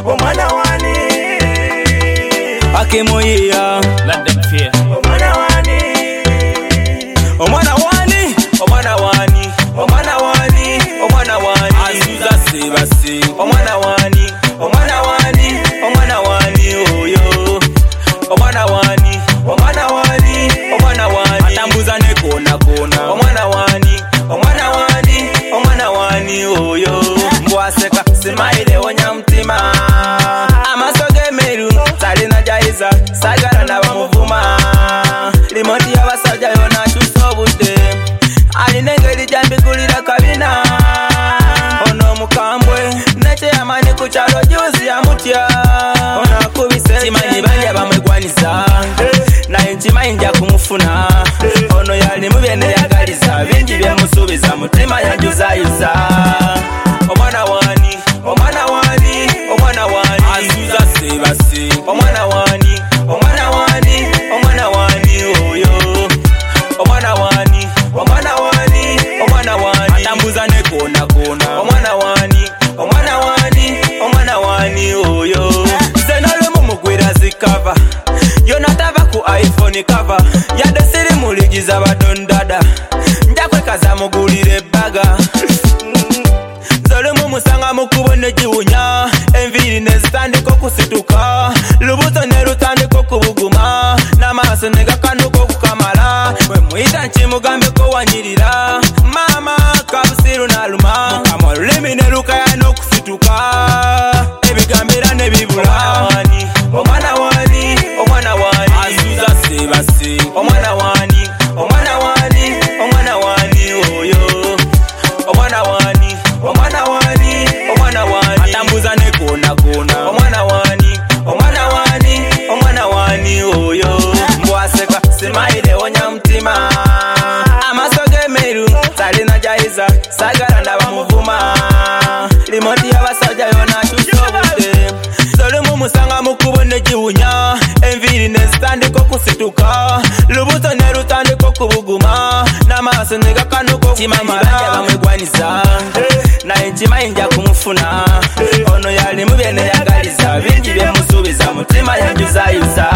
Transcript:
omwana wani Akemoya let them fear. omwana wani omwana wani omwana wani omwana wani omwana wani azuza sebase omwana wani omwana wani omwana wani oyo omwana wani omwana wani omwana wani atambuza ne kona kona omwana wani omwana wani omwana wani oyo mbwaseka simaile wonya mtima amaso gemeru talina jayiza sagala nabamuvuma limoti y'abasajja yona akyusa obudde alina engeri gyambigulira kabina ono omukambwe nekyeyamani ku kyalo juzi yamutya ono akubise kimanyi banja bamwegwaniza naye nkimanyi nja kumufuna ono yalimu byeneyagaliza bingi byemusuubiza mutima yanjuzayuza omwana wani omwana wani omwana wani azuza sebase omwana wani omwana wani omwana wani oyo omwana wani omwana wani omwana wani atambuza ne kona kona omwana wani omwana wani omwana wani oyo zenolumu mugwira zikava yonatava ku iPhone cover yadde siri muligiza badondada njakwekaza mugulire ebbaga zolumu musanga mukubo negiwunya enviri nezitandika okusituka lubuto ne lutandika okubuguma n'amaaso negakanuka okukamala bwe muyita nkimugambeko wanyirira maama kabusiru naluma mukama olulimi ne lukaya n'okusituka ebigambira ne bibula omwana wani omwana wani azuza sebase omwana wani omwana wani omwana wani oyo omwana wani omwana wani omwana wani atambuza ne kona kona omwana wani omwana wani omwana wani oyo mbwaseka simaile wonya mtima amaso gemeru talina jayiza sagala ndabamuvuma limoti y'abasajja yona akyusa obudde zolumu musanga mukubo negiwunya enviri nezitandika okusituka lubuto ne lutandika okubuguma n'amaaso negakanuka kimanyi banja bamwegwaniza naye nkimanyi nja kumufuna ono yalimu byeneyagaliza bingi byemusuubiza mutima yanjuzayuza